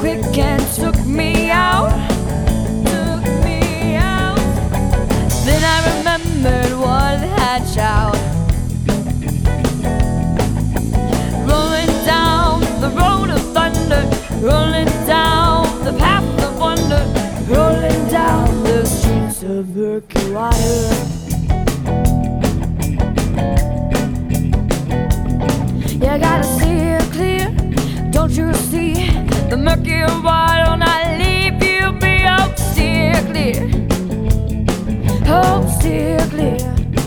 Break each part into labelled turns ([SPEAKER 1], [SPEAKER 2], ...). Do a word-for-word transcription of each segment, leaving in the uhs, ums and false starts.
[SPEAKER 1] quick and took me out, took me out. Then I remembered what had shout. Rolling down the road of thunder, rolling down the path of wonder, rolling down the streets of murky water. You gotta see it clear, don't you see? The murky water will not leave you be. Oh, steer clear, oh, steer clear.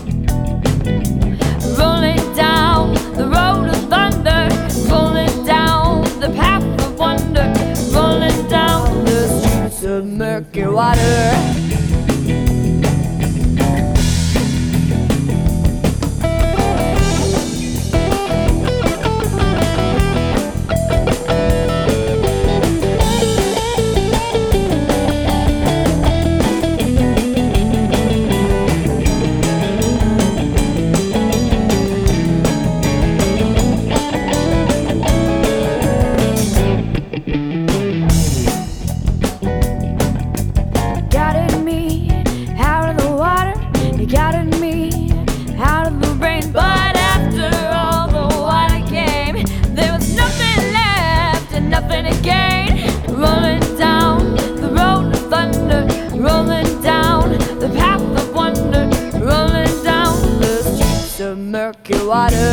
[SPEAKER 1] Rolling down the road of thunder, rolling down the path of wonder, rolling down the streets of murky water. Murky water.